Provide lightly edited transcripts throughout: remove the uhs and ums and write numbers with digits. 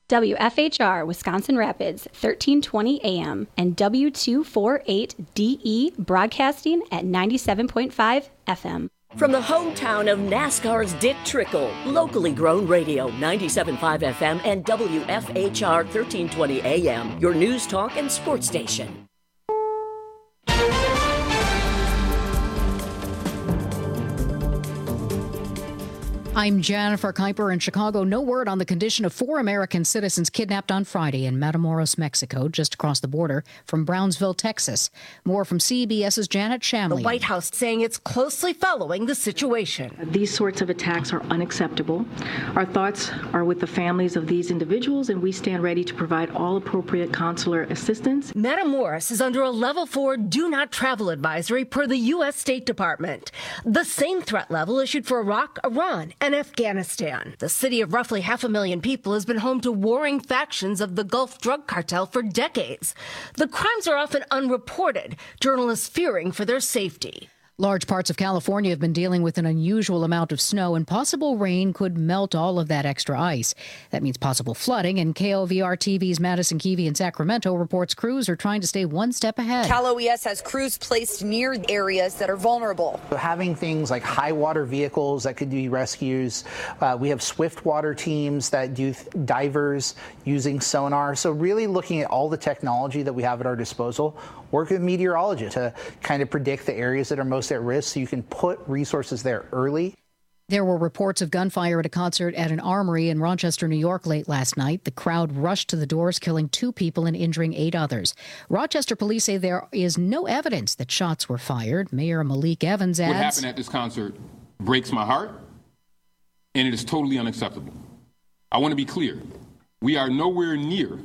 WFHR Wisconsin Rapids, 1320 AM, and W248DE broadcasting at 97.5 FM. From the hometown of NASCAR's Dick Trickle, locally grown radio, 97.5 FM and WFHR 1320 AM, your news, talk, and sports station. I'm Jennifer Kuiper in Chicago. No word on the condition of 4 American citizens kidnapped on Friday in Matamoros, Mexico, just across the border from Brownsville, Texas. More from CBS's Janet Shamley. The White House saying it's closely following the situation. These sorts of attacks are unacceptable. Our thoughts are with the families of these individuals, and we stand ready to provide all appropriate consular assistance. Matamoros is under a level 4 do not travel advisory per the U.S. State Department. The same threat level issued for Iraq, Iran, and Afghanistan. The city of roughly 500,000 people has been home to warring factions of the Gulf drug cartel for decades. The crimes are often unreported, journalists fearing for their safety. Large parts of California have been dealing with an unusual amount of snow, and possible rain could melt all of that extra ice. That means possible flooding, and KOVR-TV's Madison Keevy in Sacramento reports crews are trying to stay one step ahead. Cal OES has crews placed near areas that are vulnerable. So having things like high water vehicles that could do rescues. We have swift water teams that do divers using sonar. So really looking at all the technology that we have at our disposal, work with meteorologists to kind of predict the areas that are most at risk so you can put resources there early. There were reports of gunfire at a concert at an armory in Rochester, New York late last night. The crowd rushed to the doors, killing 2 people and injuring 8 others. Rochester police say there is no evidence that shots were fired. Mayor Malik Evans adds, "What happened at this concert breaks my heart, and it is totally unacceptable. I want to be clear. We are nowhere near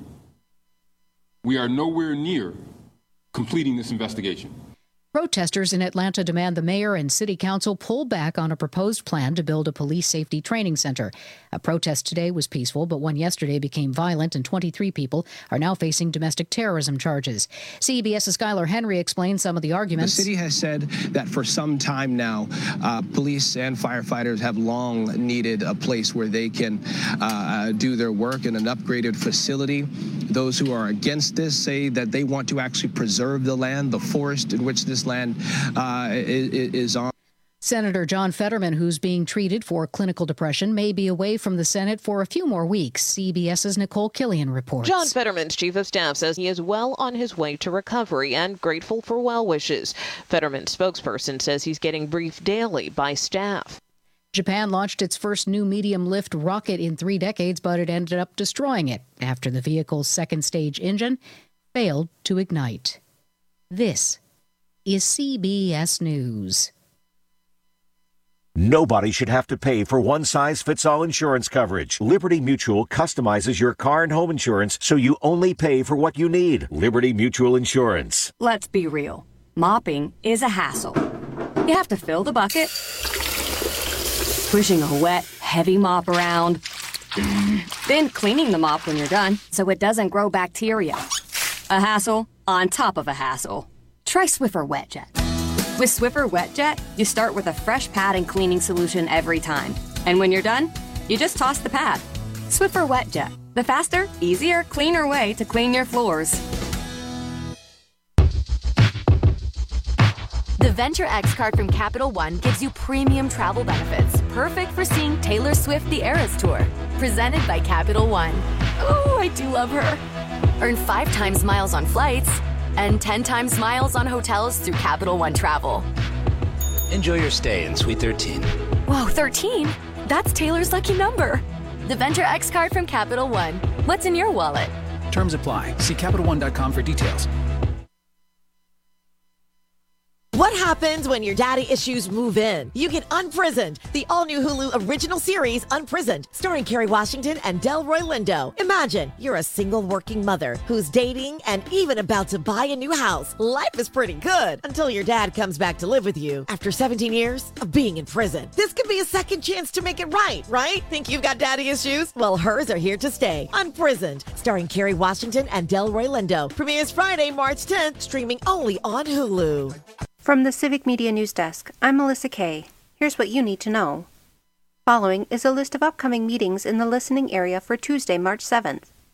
completing this investigation." Protesters in Atlanta demand the mayor and city council pull back on a proposed plan to build a police safety training center. A protest today was peaceful, but one yesterday became violent, and 23 people are now facing domestic terrorism charges. CBS's Skylar Henry explains some of the arguments. The city has said that for some time now, police and firefighters have long needed a place where they can do their work in an upgraded facility. Those who are against this say that they want to actually preserve the land, the forest in which this land is on. Senator John Fetterman, who's being treated for clinical depression, may be away from the Senate for a few more weeks. CBS's Nicole Killian reports. John Fetterman's chief of staff says he is well on his way to recovery and grateful for well wishes. Fetterman's spokesperson says he's getting briefed daily by staff. Japan launched its first new medium-lift rocket in 3 decades, but it ended up destroying it after the vehicle's second-stage engine failed to ignite. This is CBS News. Nobody should have to pay for one-size-fits-all insurance coverage. Liberty Mutual customizes your car and home insurance so you only pay for what you need. Liberty Mutual Insurance. Let's be real. Mopping is a hassle. You have to fill the bucket, pushing a wet, heavy mop around, then cleaning the mop when you're done so it doesn't grow bacteria. A hassle on top of a hassle. Try Swiffer WetJet. With Swiffer WetJet, you start with a fresh pad and cleaning solution every time. And when you're done, you just toss the pad. Swiffer WetJet, the faster, easier, cleaner way to clean your floors. The Venture X card from Capital One gives you premium travel benefits, perfect for seeing Taylor Swift The Eras Tour. Presented by Capital One. Oh, I do love her. Earn 5 times miles on flights and 10 times miles on hotels through Capital One Travel. Enjoy your stay in Suite 13. Whoa, 13? That's Taylor's lucky number. The Venture X card from Capital One. What's in your wallet? Terms apply. See CapitalOne.com for details. What happens when your daddy issues move in? You get Unprisoned, the all-new Hulu original series Unprisoned, starring Kerry Washington and Delroy Lindo. Imagine you're a single working mother who's dating and even about to buy a new house. Life is pretty good until your dad comes back to live with you after 17 years of being in prison. This could be a second chance to make it right? Think you've got daddy issues? Well, hers are here to stay. Unprisoned, starring Kerry Washington and Delroy Lindo. Premieres Friday, March 10th, streaming only on Hulu. From the Civic Media News Desk, I'm Melissa Kay. Here's what you need to know. Following is a list of upcoming meetings in the listening area for Tuesday, March 7th.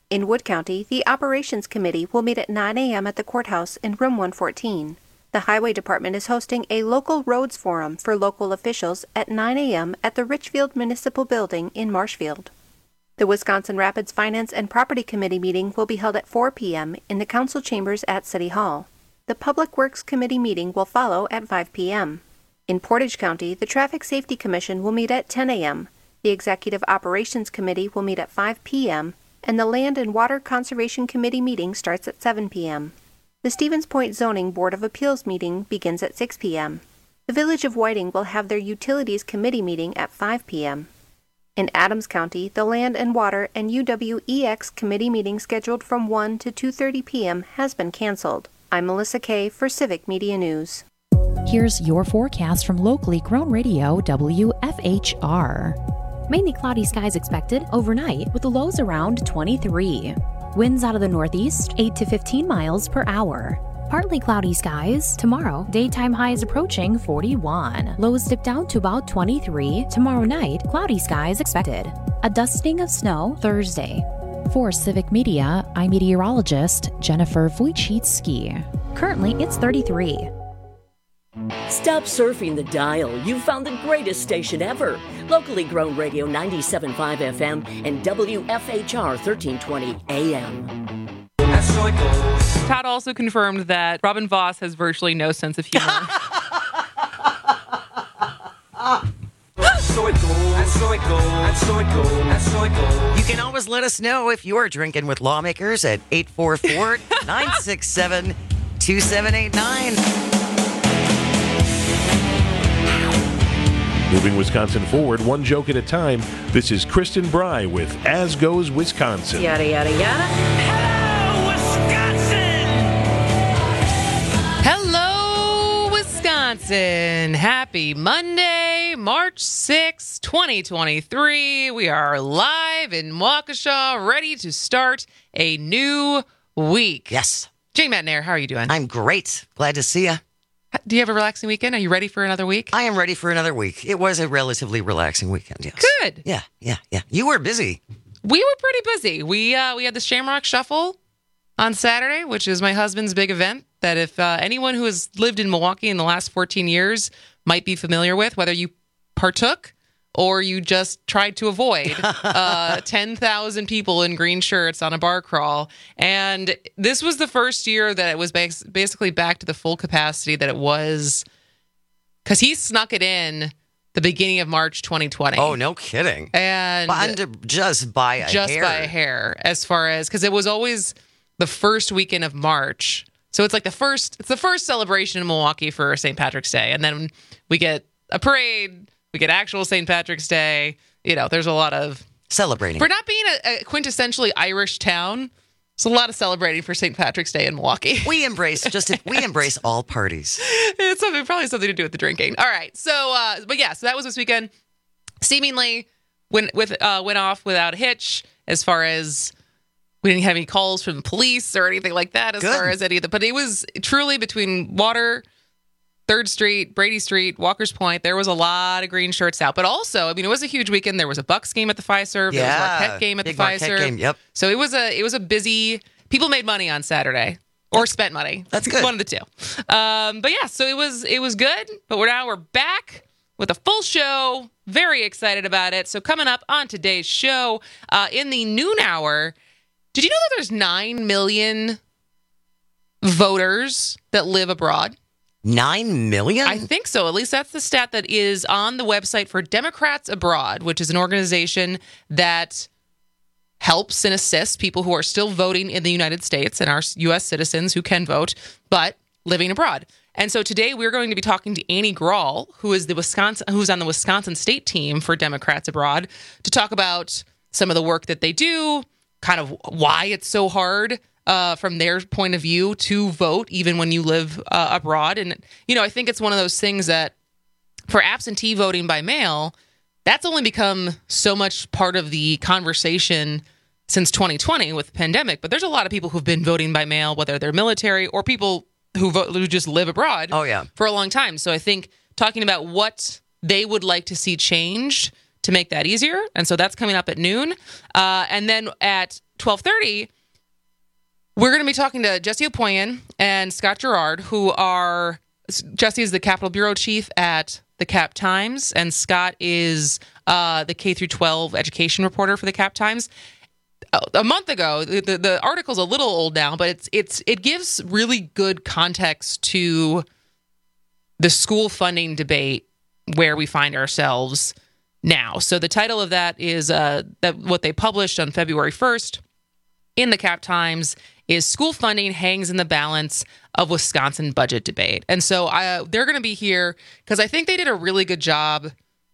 In Wood County, the Operations Committee will meet at 9 a.m. at the courthouse in Room 114. The Highway Department is hosting a local roads forum for local officials at 9 a.m. at the Richfield Municipal Building in Marshfield. The Wisconsin Rapids Finance and Property Committee meeting will be held at 4 p.m. in the council chambers at City Hall. The Public Works Committee meeting will follow at 5 p.m. In Portage County, the Traffic Safety Commission will meet at 10 a.m. The Executive Operations Committee will meet at 5 p.m., and the Land and Water Conservation Committee meeting starts at 7 p.m. The Stevens Point Zoning Board of Appeals meeting begins at 6 p.m. The Village of Whiting will have their Utilities Committee meeting at 5 p.m. In Adams County, the Land and Water and UWEX Committee meeting scheduled from 1 to 2:30 p.m. has been canceled. I'm Melissa Kay for Civic Media News. Here's your forecast from locally grown radio WFHR. Mainly cloudy skies expected overnight with the lows around 23. Winds out of the northeast 8 to 15 miles per hour. Partly cloudy skies tomorrow. Daytime highs approaching 41. Lows dip down to about 23. Tomorrow night, cloudy skies expected. A dusting of snow Thursday. For Civic Media, I'm meteorologist Jennifer Wojcicki. Currently, it's 33. Stop surfing the dial. You've found the greatest station ever. Locally grown radio 97.5 FM and WFHR 1320 AM. That's how it goes. Todd also confirmed that Robin Voss has virtually no sense of humor. So it goes, and so it goes, and so it goes, and so it goes. You can always let us know if you're drinking with lawmakers at 844-967-2789. Moving Wisconsin forward, one joke at a time. This is Kristen Bry with As Goes Wisconsin. Yada, yada, yada. Hello, Wisconsin. Happy Monday, March 6, 2023. We are live in Waukesha, ready to start a new week. Yes. Jane Matnair, how are you doing? I'm great. Glad to see you. Do you have a relaxing weekend? Are you ready for another week? I am ready for another week. It was a relatively relaxing weekend, yes. Good. Yeah. You were busy. We were pretty busy. We had the Shamrock Shuffle on Saturday, which is my husband's big event that if anyone who has lived in Milwaukee in the last 14 years might be familiar with, whether you partook or you just tried to avoid 10,000 people in green shirts on a bar crawl. And this was the first year that it was basically back to the full capacity that it was, because he snuck it in the beginning of March 2020. Oh, no kidding. And just by a hair, as far as, because it was always the first weekend of March. So it's like the first celebration in Milwaukee for St. Patrick's Day. And then we get a parade. We get actual St. Patrick's Day. You know, there's a lot of celebrating. For not being a quintessentially Irish town, there's a lot of celebrating for St. Patrick's Day in Milwaukee. We embrace all parties. It's probably something to do with the drinking. All right. So, but yeah, so that was this weekend. Seemingly went off without a hitch, as far as we didn't have any calls from the police or anything like that, as far as any of the, but it was truly between Water, 3rd Street, Brady Street, Walker's Point. There was a lot of green shirts out. But also, I mean, it was a huge weekend. There was a Bucks game at the Fiserv. There was a Marquette game at the Fiserv. Yep. So it was a busy. People made money on Saturday or spent money. That's good. One of the two. But yeah, so it was good. But we're back with a full show. Very excited about it. So coming up on today's show, in the noon hour, did you know that there's 9 million voters that live abroad? 9 million? I think so. At least that's the stat that is on the website for Democrats Abroad, which is an organization that helps and assists people who are still voting in the United States and are U.S. citizens who can vote, but living abroad. And so today we're going to be talking to Annie Grawl, who's on the Wisconsin state team for Democrats Abroad, to talk about some of the work that they do, kind of why it's so hard from their point of view to vote, even when you live abroad. And, you know, I think it's one of those things that for absentee voting by mail, that's only become so much part of the conversation since 2020 with the pandemic. But there's a lot of people who've been voting by mail, whether they're military or people who just live abroad for a long time. So I think talking about what they would like to see changed to make that easier. And so that's coming up at noon. And then at 12:30, we're going to be talking to Jesse Opoyan and Scott Gerard, who are, Jesse is the Capitol Bureau Chief at the Cap Times, and Scott is the K-12 education reporter for the Cap Times. A month ago, the article's a little old now, but it gives really good context to the school funding debate where we find ourselves now. So the title of that is that what they published on February 1st in the Cap Times is "School Funding Hangs in the Balance of Wisconsin Budget Debate." And so they're going to be here because I think they did a really good job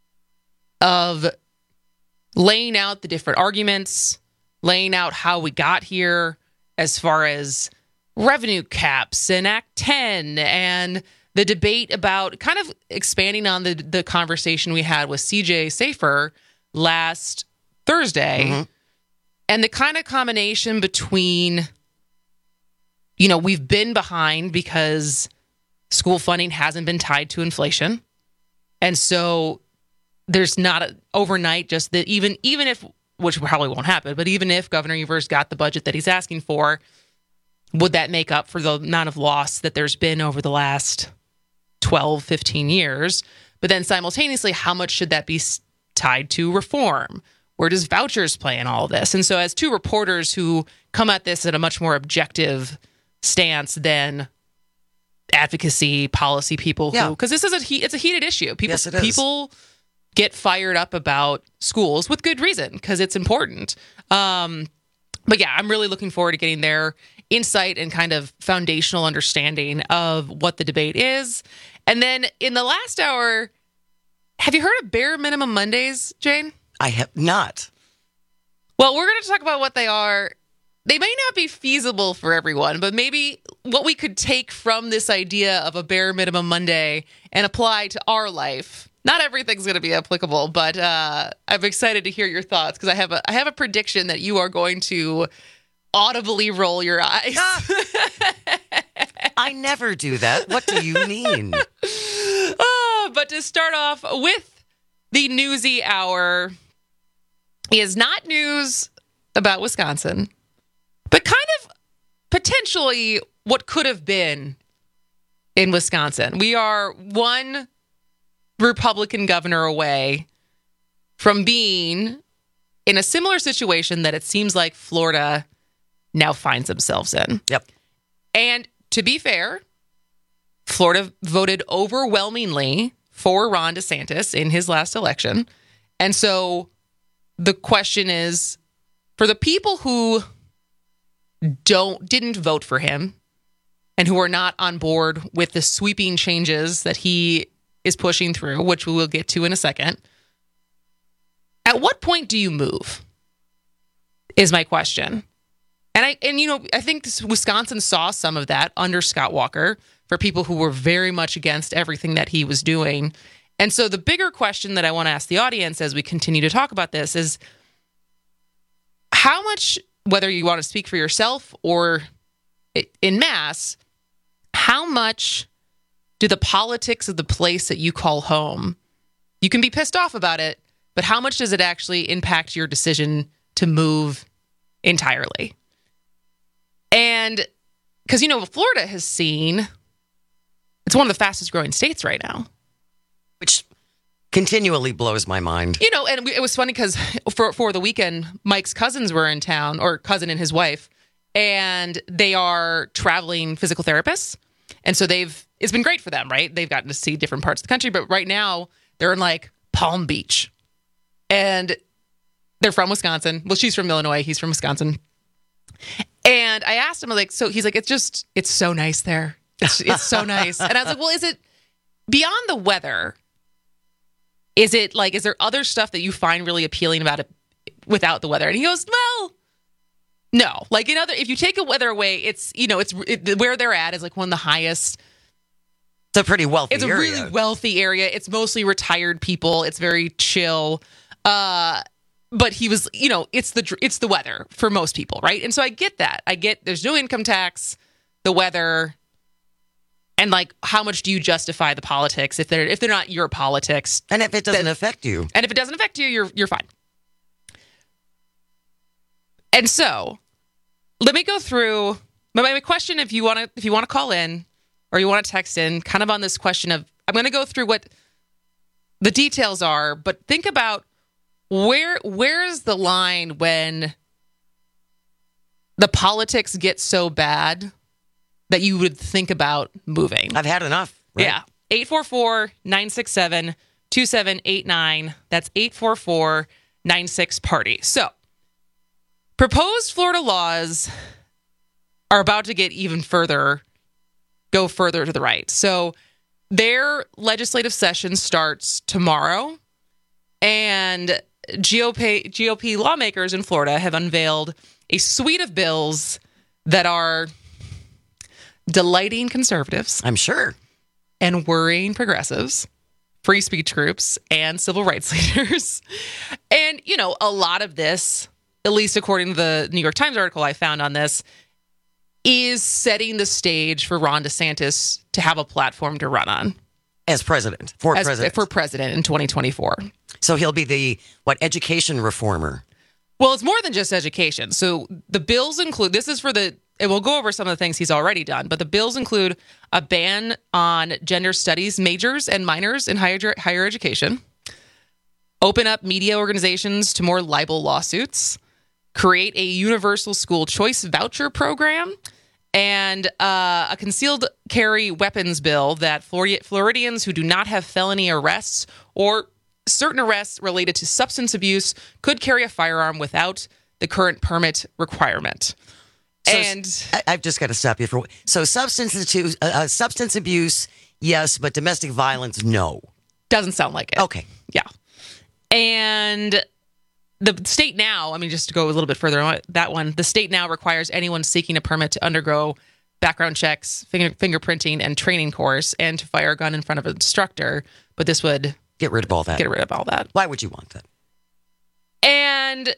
of laying out the different arguments, laying out how we got here as far as revenue caps and Act 10 and the debate about kind of expanding on the conversation we had with CJ Safer last Thursday and the kind of combination between, we've been behind because school funding hasn't been tied to inflation. And so there's not overnight just that even if, which probably won't happen, but even if Governor Evers got the budget that he's asking for, would that make up for the amount of loss that there's been over the last 12, 15 years? But then simultaneously, how much should that be tied to reform? Where does vouchers play in all of this? And so as two reporters who come at this at a much more objective stance than advocacy policy people who, because this is it's a heated issue. People get fired up about schools with good reason because it's important. But yeah, I'm really looking forward to getting their insight and kind of foundational understanding of what the debate is. And then in the last hour, have you heard of Bare Minimum Mondays, Jane? I have not. Well, we're going to talk about what they are. They may not be feasible for everyone, but maybe what we could take from this idea of a Bare Minimum Monday and apply to our life. Not everything's going to be applicable, but I'm excited to hear your thoughts because I have a prediction that you are going to audibly roll your eyes. I never do that. What do you mean? But to start off with the newsy hour is not news about Wisconsin, but kind of potentially what could have been in Wisconsin. We are one Republican governor away from being in a similar situation that it seems like Florida now finds themselves in. Yep. And to be fair, Florida voted overwhelmingly for Ron DeSantis in his last election. And so the question is, for the people who didn't vote for him and who are not on board with the sweeping changes that he is pushing through, which we will get to in a second, at what point do you move? Is my question. And I think Wisconsin saw some of that under Scott Walker for people who were very much against everything that he was doing. And so the bigger question that I want to ask the audience as we continue to talk about this is how much, whether you want to speak for yourself or in mass, how much do the politics of the place that you call home, you can be pissed off about it, but how much does it actually impact your decision to move entirely? And because, Florida has seen, it's one of the fastest growing states right now. Which continually blows my mind. And it was funny because for the weekend, Mike's cousins were in town, or cousin and his wife, and they are traveling physical therapists. And so it's been great for them, right? They've gotten to see different parts of the country, but right now they're in like Palm Beach. And they're from Wisconsin. Well, she's from Illinois. He's from Wisconsin. And I asked him, so he's like, it's so nice there. It's so nice. And I was like, well, is it beyond the weather? Is there other stuff that you find really appealing about it without the weather? And he goes, well, no. If you take the weather away, it's where they're at is like one of the highest. It's a pretty wealthy area. It's a really wealthy area. It's mostly retired people. It's very chill. But he was, it's the weather for most people, right? And so I get that. There's no income tax, the weather, and how much do you justify the politics if they're not your politics? And if it doesn't affect you. And if it doesn't affect you, you're fine. And so let me go through my question. If you want to call in or you want to text in kind of on this question of, I'm going to go through what the details are, but think about where's the line when the politics get so bad that you would think about moving. I've had enough. Right? Yeah. 844-967-2789. That's 844-96-PARTY. So, proposed Florida laws are about to get even go further to the right. So, their legislative session starts tomorrow, and GOP lawmakers in Florida have unveiled a suite of bills that are delighting conservatives. I'm sure. And worrying progressives, free speech groups, and civil rights leaders. And, a lot of this, at least according to the New York Times article I found on this, is setting the stage for Ron DeSantis to have a platform to run on. As president. For president in 2024. So he'll be the, education reformer? Well, it's more than just education. So the bills include, and we'll go over some of the things he's already done, but the bills include a ban on gender studies majors and minors in higher education, open up media organizations to more libel lawsuits, create a universal school choice voucher program, and a concealed carry weapons bill that Floridians who do not have felony arrests or certain arrests related to substance abuse could carry a firearm without the current permit requirement. So, and I've just got to stop you for. So substance abuse, yes, but domestic violence, no. Doesn't sound like it. Okay. Yeah. And the state now, just to go a little bit further on that one, the state now requires anyone seeking a permit to undergo background checks, fingerprinting, and training course, and to fire a gun in front of an instructor. But this would get rid of all that. Why would you want that? And,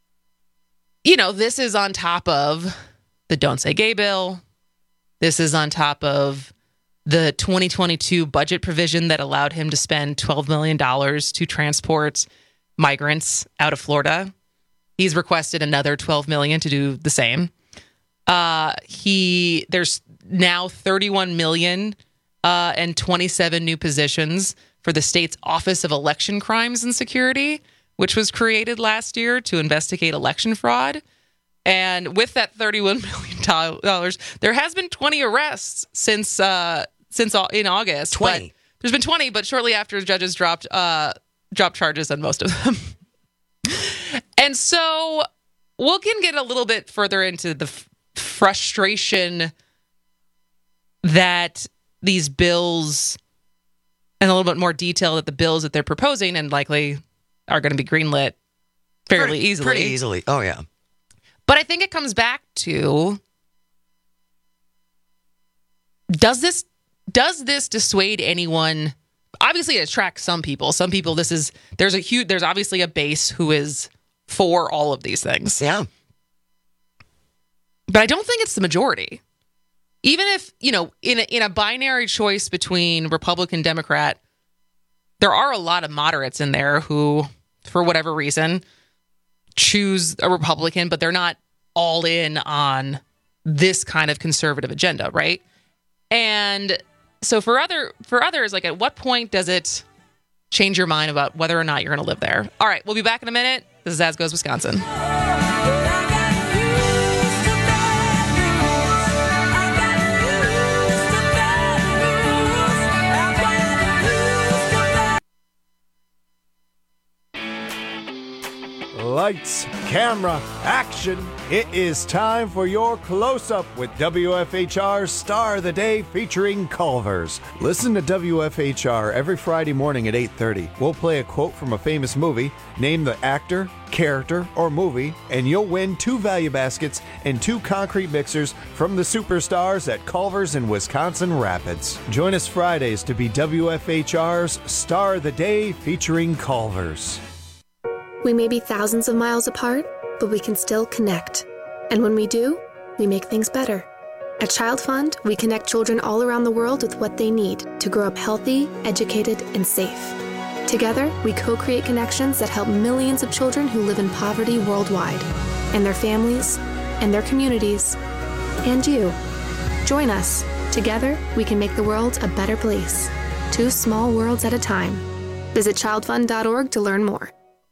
this is on top of the Don't Say Gay bill. This is on top of the 2022 budget provision that allowed him to spend $12 million to transport migrants out of Florida. He's requested another $12 million to do the same. There's now $31 million and 27 new positions for the state's Office of Election Crimes and Security, which was created last year to investigate election fraud. And with that $31 million, there has been 20 arrests since in August. 20. But there's been 20, but shortly after, judges dropped charges on most of them. And so we can get a little bit further into the frustration that these bills, and a little bit more detail that the bills that they're proposing and likely are going to be greenlit fairly easily. Pretty easily. Oh, yeah. But I think it comes back to, does this dissuade anyone? Obviously, it attracts some people. Some people, there's obviously a base who is for all of these things. Yeah. But I don't think it's the majority. Even if, in a binary choice between Republican, Democrat, there are a lot of moderates in there who, for whatever reason, choose a Republican, but they're not all in on this kind of conservative agenda, right? And so for others, at what point does it change your mind about whether or not you're going to live there? All right, we'll be back in a minute. This is As Goes Wisconsin. Lights, camera, action. It is time for your close-up with WFHR's Star of the Day featuring Culver's. Listen to WFHR every Friday morning at 8:30. We'll play a quote from a famous movie, name the actor, character, or movie, and you'll win 2 value baskets and 2 concrete mixers from the superstars at Culver's in Wisconsin Rapids. Join us Fridays to be WFHR's Star of the Day featuring Culver's. We may be thousands of miles apart, but we can still connect. And when we do, we make things better. At Child Fund, we connect children all around the world with what they need to grow up healthy, educated, and safe. Together, we co-create connections that help millions of children who live in poverty worldwide. and their families, and their communities, and you. Join us. Together, we can make the world a better place. 2 small worlds at a time. Visit childfund.org to learn more.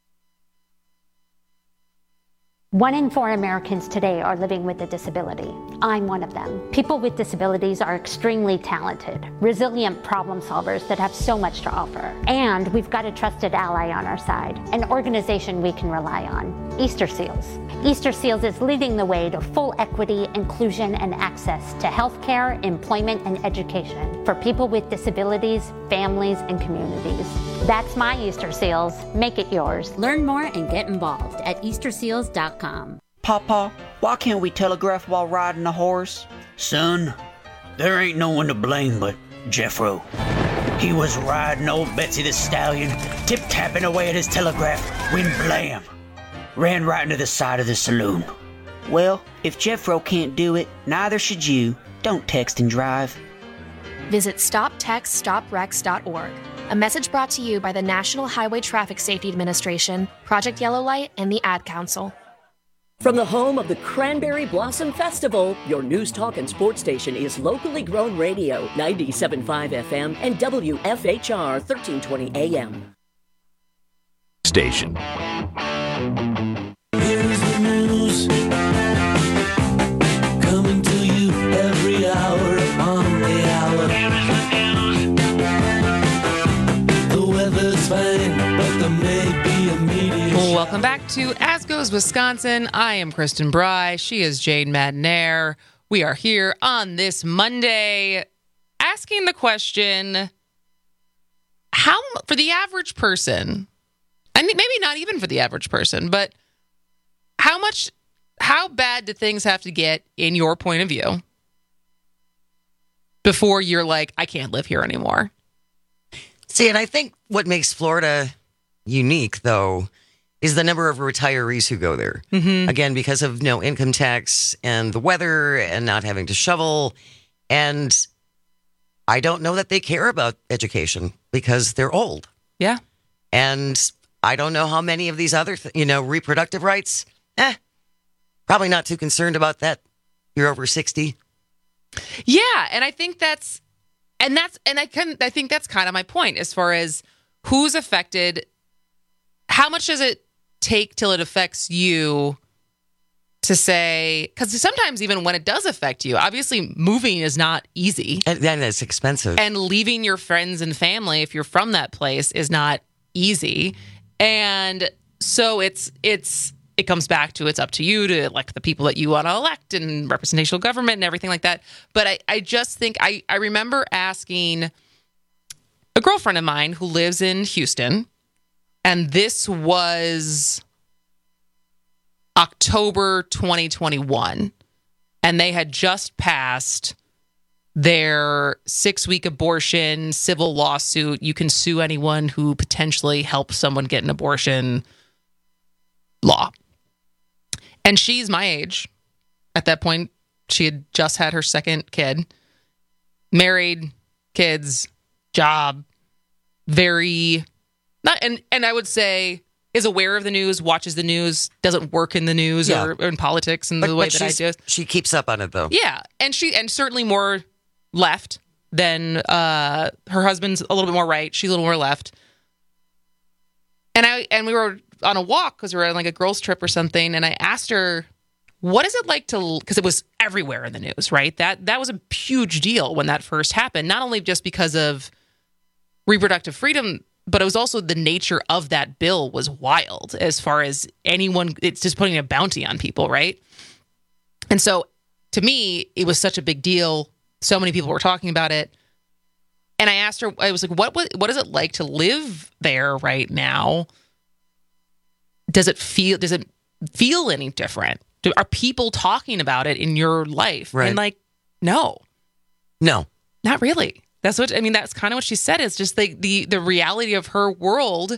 1 in 4 Americans today are living with a disability. I'm one of them. People with disabilities are extremely talented, resilient problem solvers that have so much to offer. And we've got a trusted ally on our side, an organization we can rely on, Easter Seals. Easter Seals is leading the way to full equity, inclusion, and access to healthcare, employment, and education for people with disabilities, families, and communities. That's my Easter Seals. Make it yours. Learn more and get involved at easterseals.com. Papa, why can't we telegraph while riding a horse? Son, there ain't no one to blame but Jeffro. He was riding old Betsy the Stallion, tip-tapping away at his telegraph, when blam! Ran right into the side of the saloon. Well, if Jeffro can't do it, neither should you. Don't text and drive. Visit StopTextStopWrecks.org. A message brought to you by the National Highway Traffic Safety Administration, Project Yellow Light, and the Ad Council. From the home of the Cranberry Blossom Festival, your news, talk, and sports station is locally grown radio, 97.5 FM and WFHR 1320 AM. Station. Here's the news, coming to you every hour on the hour. The weather's fine, but there may be a meteor. Welcome back to As Goes Wisconsin. I am Kristen Bry. She is Jade Madnair. We are here on this Monday asking the question, how, for the average person, I think maybe not even for the average person, but how bad do things have to get in your point of view before you're like, I can't live here anymore? See, and I think what makes Florida unique, though, is the number of retirees who go there. Mm-hmm. Again, because of no income tax and the weather and not having to shovel. And I don't know that they care about education because they're old. Yeah. And I don't know how many of these other, reproductive rights. Probably not too concerned about that. You're over 60. Yeah, and I think I think that's kind of my point as far as who's affected. How much does it take till it affects you to say, because sometimes even when it does affect you, obviously moving is not easy. And it's expensive. And leaving your friends and family, if you're from that place, is not easy. And so it comes back to, it's up to you to elect the people that you want to elect and representational government and everything like that. But I just think, I remember asking a girlfriend of mine who lives in Houston, and this was October 2021, and they had just passed their 6-week abortion civil lawsuit. You can sue anyone who potentially helps someone get an abortion law. And she's my age. At that point, she had just had her second kid, married, kids, job, very not, and I would say is aware of the news, watches the news, doesn't work in the news or in politics in the way that I do. She keeps up on it though. Yeah, and certainly more left than her husband's a little bit more right. She's a little more left. And we were on a walk because we were on like a girls' trip or something, and I asked her, what is it like to, because it was everywhere in the news, right? That was a huge deal when that first happened, not only just because of reproductive freedom, but it was also the nature of that bill was wild as far as anyone, it's just putting a bounty on people, right? And so to me, it was such a big deal. So many people were talking about it. And I asked her, I was like, what is it like to live there right now? Does it feel any different? Are people talking about it in your life? Right. And like, no, not really. That's kind of what she said. It's just the reality of her world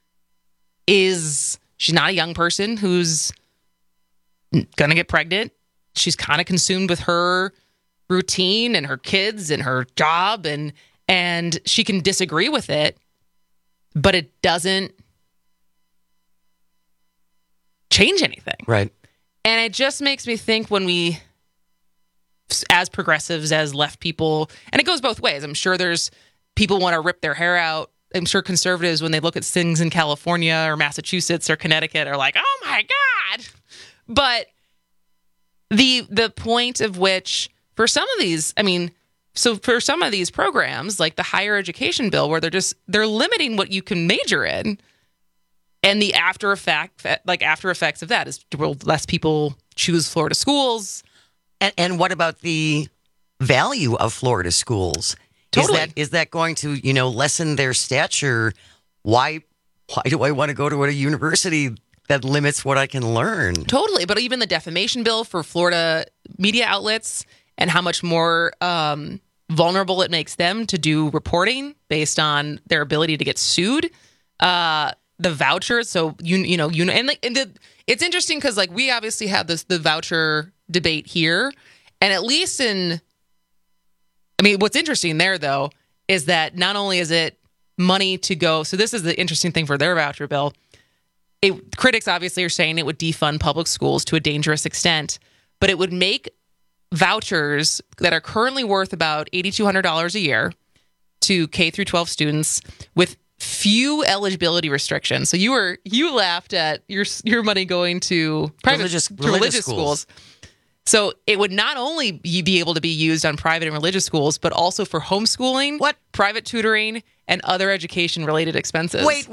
is she's not a young person who's going to get pregnant. She's kind of consumed with her routine and her kids and her job, and she can disagree with it, but it doesn't change anything. Right. And it just makes me think when we, as progressives, as left people, and it goes both ways. I'm sure there's people want to rip their hair out. I'm sure conservatives, when they look at things in California or Massachusetts or Connecticut, are like, oh my God. But the point of which, for some of these, for some of these programs, like the higher education bill, where they're limiting what you can major in, and the after effects of that is, will less people choose Florida schools. And what about the value of Florida schools? Totally. Is that going to, lessen their stature? Why do I want to go to a university that limits what I can learn? Totally. But even the defamation bill for Florida media outlets and how much more vulnerable it makes them to do reporting based on their ability to get sued. The vouchers. So, it's interesting because, like, we obviously have the voucher debate here. And at least what's interesting there, though, is that not only is it money to go, so this is the interesting thing for their voucher bill. Critics obviously are saying it would defund public schools to a dangerous extent, but it would make vouchers that are currently worth about $8,200 a year to K through 12 students with few eligibility restrictions. So you laughed at your money going to religious schools. So it would not only be able to be used on private and religious schools, but also for homeschooling, private tutoring, and other education-related expenses. Wait.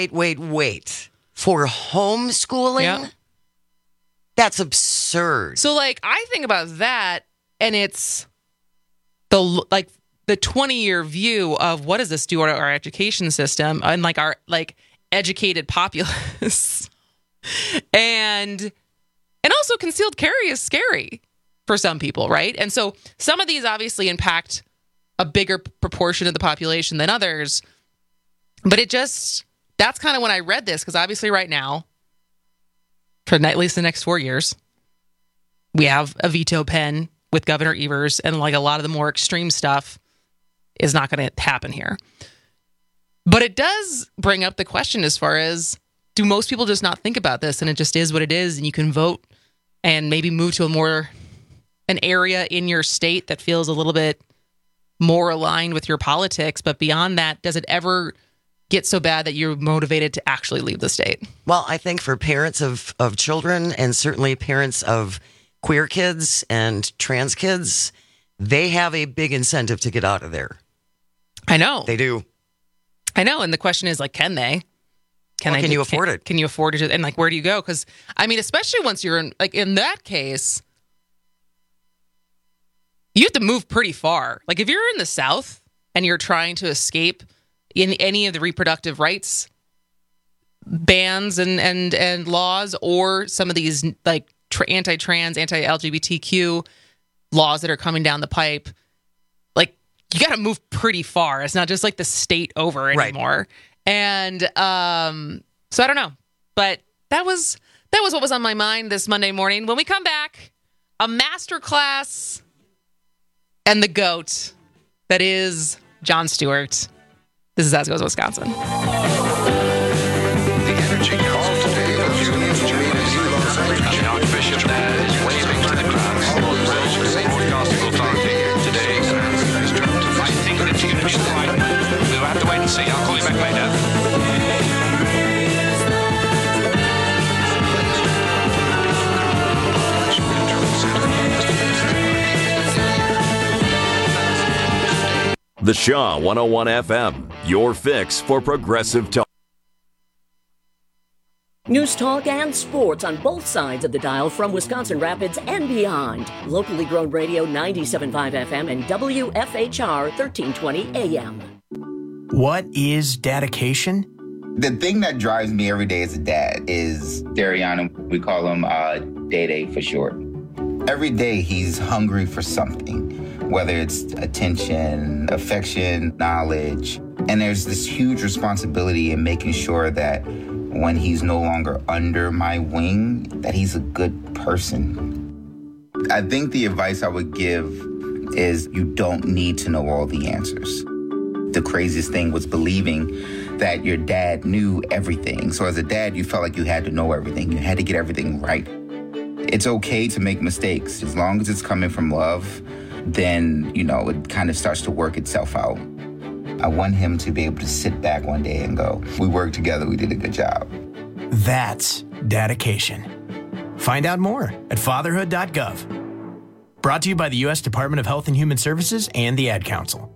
For homeschooling? Yeah. That's absurd. So, I think about that, and it's the 20-year view of what does this do to our education system and, our, educated populace. And also concealed carry is scary for some people, right? And so some of these obviously impact a bigger proportion of the population than others. But that's kind of when I read this, because obviously right now, for at least the next 4 years, we have a veto pen with Governor Evers, and a lot of the more extreme stuff is not going to happen here. But it does bring up the question as far as, do most people just not think about this, and it just is what it is, and you can vote and maybe move to an area in your state that feels a little bit more aligned with your politics. But beyond that, does it ever get so bad that you're motivated to actually leave the state? Well, I think for parents of children, and certainly parents of queer kids and trans kids, they have a big incentive to get out of there. I know. They do. I know. And the question is, can they? Can you afford it? Can you afford it? And where do you go? Because especially once you're in that case, you have to move pretty far. If you're in the South and you're trying to escape in any of the reproductive rights bans and laws, or some of these anti-trans, anti-LGBTQ laws that are coming down the pipe, you got to move pretty far. It's not just the state over anymore. Right. And so I don't know, but that was what was on my mind this Monday morning. When we come back, a masterclass and the GOAT that is Jon Stewart. This is As Goes Wisconsin. The energy call today of Union Street Archbishop is waving to the crowds. Broadcasting Authority today is trying to fight things that you can push the line. We'll have to wait and see. I'll call you back later. The Shaw 101 FM, your fix for progressive talk. News, talk, and sports on both sides of the dial from Wisconsin Rapids and beyond. Locally grown radio 97.5 FM and WFHR 1320 AM. What is dedication? The thing that drives me every day as a dad is Dariana. We call him Day for short. Every day he's hungry for something, whether it's attention, affection, knowledge. And there's this huge responsibility in making sure that when he's no longer under my wing, that he's a good person. I think the advice I would give is you don't need to know all the answers. The craziest thing was believing that your dad knew everything. So as a dad, you felt like you had to know everything. You had to get everything right. It's okay to make mistakes. As long as it's coming from love, then, it kind of starts to work itself out. I want him to be able to sit back one day and go, we worked together, we did a good job. That's dedication. Find out more at fatherhood.gov. Brought to you by the U.S. Department of Health and Human Services and the Ad Council.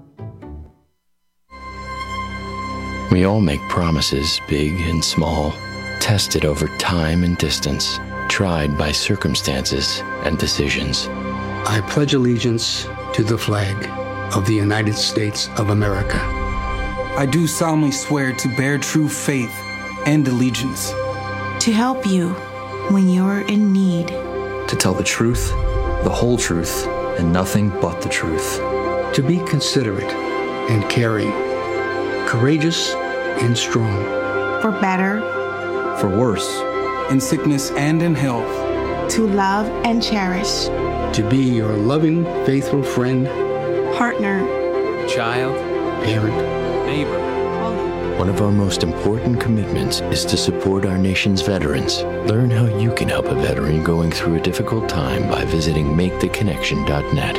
We all make promises, big and small, tested over time and distance, tried by circumstances and decisions. I pledge allegiance to the flag of the United States of America. I do solemnly swear to bear true faith and allegiance. To help you when you're in need. To tell the truth, the whole truth, and nothing but the truth. To be considerate and caring, courageous and strong. For better. For worse. In sickness and in health. To love and cherish. To be your loving, faithful friend. Partner. Child. Parent. Neighbor. One of our most important commitments is to support our nation's veterans. Learn how you can help a veteran going through a difficult time by visiting maketheconnection.net.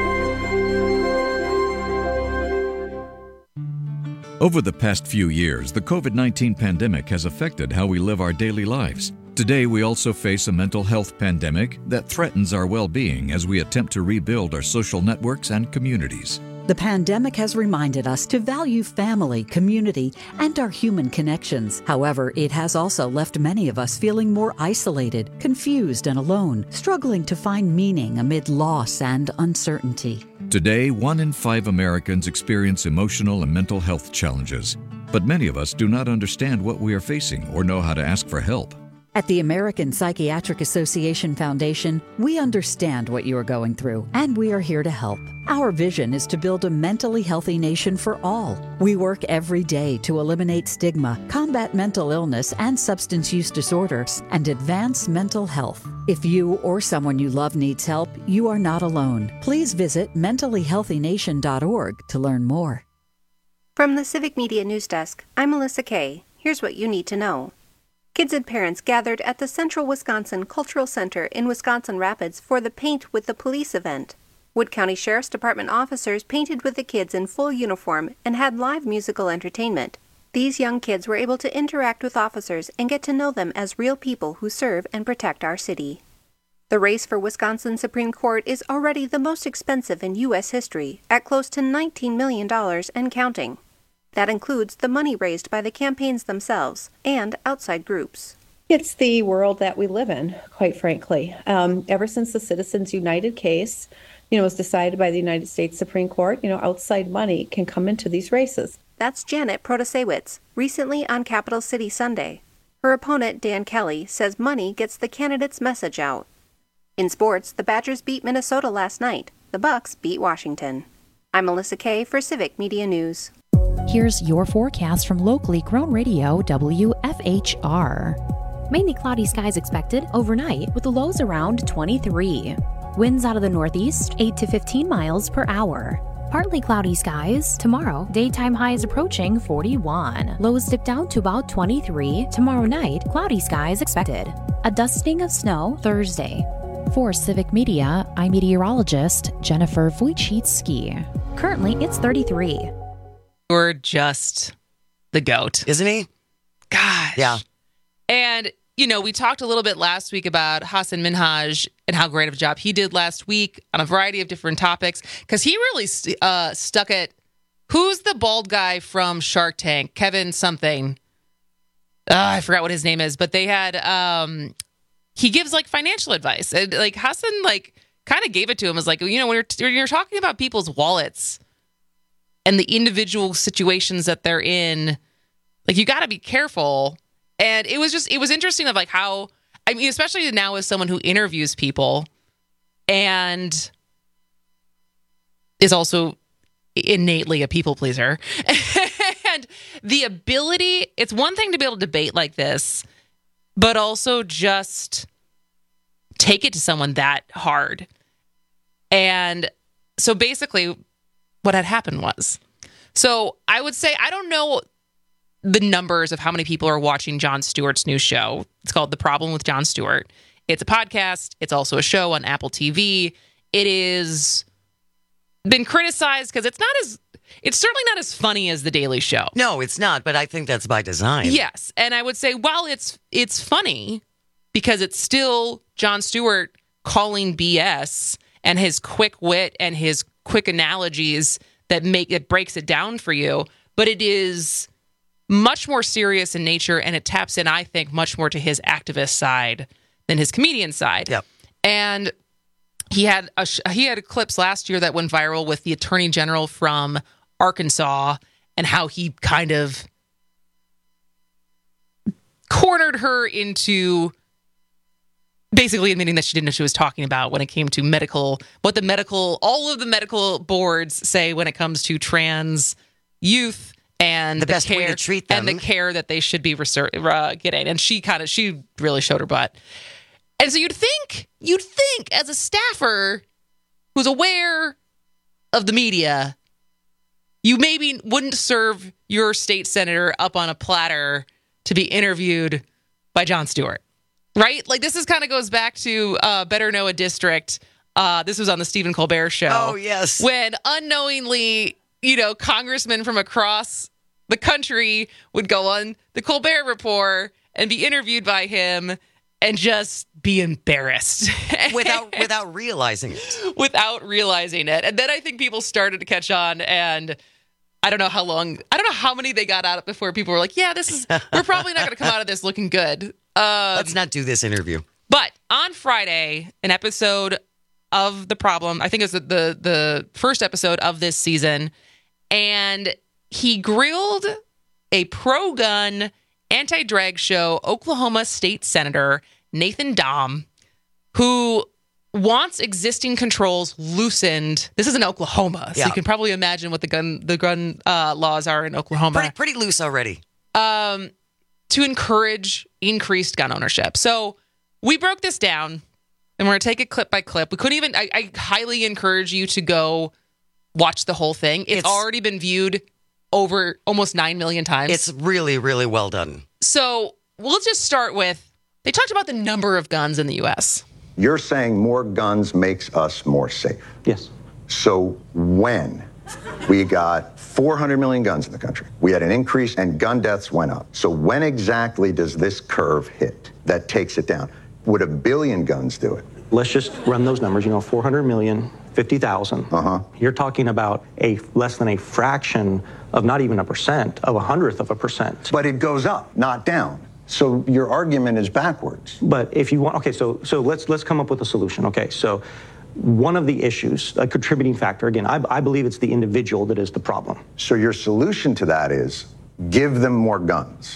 Over the past few years, the COVID-19 pandemic has affected how we live our daily lives. Today, we also face a mental health pandemic that threatens our well-being as we attempt to rebuild our social networks and communities. The pandemic has reminded us to value family, community, and our human connections. However, it has also left many of us feeling more isolated, confused, and alone, struggling to find meaning amid loss and uncertainty. Today, 1 in 5 Americans experience emotional and mental health challenges, but many of us do not understand what we are facing or know how to ask for help. At the American Psychiatric Association Foundation, we understand what you are going through, and we are here to help. Our vision is to build a mentally healthy nation for all. We work every day to eliminate stigma, combat mental illness and substance use disorders, and advance mental health. If you or someone you love needs help, you are not alone. Please visit mentallyhealthynation.org to learn more. From the Civic Media News Desk, I'm Melissa Kay. Here's what you need to know. Kids and parents gathered at the Central Wisconsin Cultural Center in Wisconsin Rapids for the Paint with the Police event. Wood County Sheriff's Department officers painted with the kids in full uniform and had live musical entertainment. These young kids were able to interact with officers and get to know them as real people who serve and protect our city. The race for Wisconsin Supreme Court is already the most expensive in U.S. history, at close to $19 million and counting. That includes the money raised by the campaigns themselves and outside groups. It's the world that we live in, quite frankly. Ever since the Citizens United case, was decided by the United States Supreme Court, outside money can come into these races. That's Janet Protasewicz, recently on Capital City Sunday. Her opponent, Dan Kelly, says money gets the candidate's message out. In sports, the Badgers beat Minnesota last night. The Bucks beat Washington. I'm Melissa Kay for Civic Media News. Here's your forecast from locally grown radio WFHR. Mainly cloudy skies expected overnight with the lows around 23. Winds out of the northeast 8 to 15 miles per hour. Partly cloudy skies. Tomorrow, daytime highs approaching 41. Lows dip down to about 23. Tomorrow night, cloudy skies expected. A dusting of snow Thursday. For Civic Media, I'm meteorologist Jennifer Wojcicki. Currently, it's 33. You're just the GOAT. Isn't he? Gosh. Yeah. And, we talked a little bit last week about Hasan Minhaj and how great of a job he did last week on a variety of different topics, because he really stuck at, who's the bald guy from Shark Tank? Kevin something. I forgot what his name is, but they had, he gives financial advice. And Hasan kind of gave it to him as when you're talking about people's wallets and the individual situations that they're in, you got to be careful. And it was interesting of how, especially now as someone who interviews people and is also innately a people pleaser. And the ability, it's one thing to be able to debate like this, but also just take it to someone that hard. And so basically what had happened was, so I would say, I don't know the numbers of how many people are watching Jon Stewart's new show. It's called The Problem with Jon Stewart. It's a podcast. It's also a show on Apple TV. It is been criticized because it's certainly not as funny as The Daily Show. No, it's not, but I think that's by design. Yes, and I would say, while it's funny because it's still Jon Stewart calling BS and his quick wit and his quick analogies that breaks it down for you, but it is much more serious in nature, and it taps in, I think, much more to his activist side than his comedian side. Yep. And he had clips last year that went viral with the attorney general from Arkansas and how he kind of cornered her into basically admitting that she didn't know what she was talking about when it came to all of the medical boards say when it comes to trans youth and the best way to treat them and the care that they should be getting. And she really showed her butt. And so you'd think as a staffer who's aware of the media, you maybe wouldn't serve your state senator up on a platter to be interviewed by Jon Stewart, right? Like, this kind of goes back to Better Know a District. This was on the Stephen Colbert Show. Oh, yes. When unknowingly, congressmen from across the country would go on the Colbert Report and be interviewed by him and just be embarrassed without realizing it. Without realizing it. And then I think people started to catch on, and I don't know how many they got out of before people were like, yeah, we're probably not going to come out of this looking good. Let's not do this interview. But on Friday, an episode of The Problem, I think it was the first episode of this season, and he grilled a pro-gun, anti-drag show Oklahoma State Senator Nathan Dahm, who wants existing controls loosened. This is in Oklahoma, so you can probably imagine what the gun laws are in Oklahoma. Pretty loose already. To encourage increased gun ownership. So we broke this down, and we're going to take it clip by clip. We couldn't even. I highly encourage you to go watch the whole thing. It's already been viewed over almost 9 million times. It's really, really well done. So we'll just start with, they talked about the number of guns in the U.S. You're saying more guns makes us more safe. Yes. So when we got 400 million guns in the country, we had an increase and gun deaths went up. So when exactly does this curve hit that takes it down? Would 1 billion guns do it? Let's just run those numbers. 400 million, 50,000. You're talking about less than a fraction of not even 1%, of 1/100%. But it goes up, not down. So your argument is backwards. But if you want, okay, so let's come up with a solution. Okay, so one of the issues, a contributing factor, again, I believe it's the individual that is the problem. So your solution to that is give them more guns.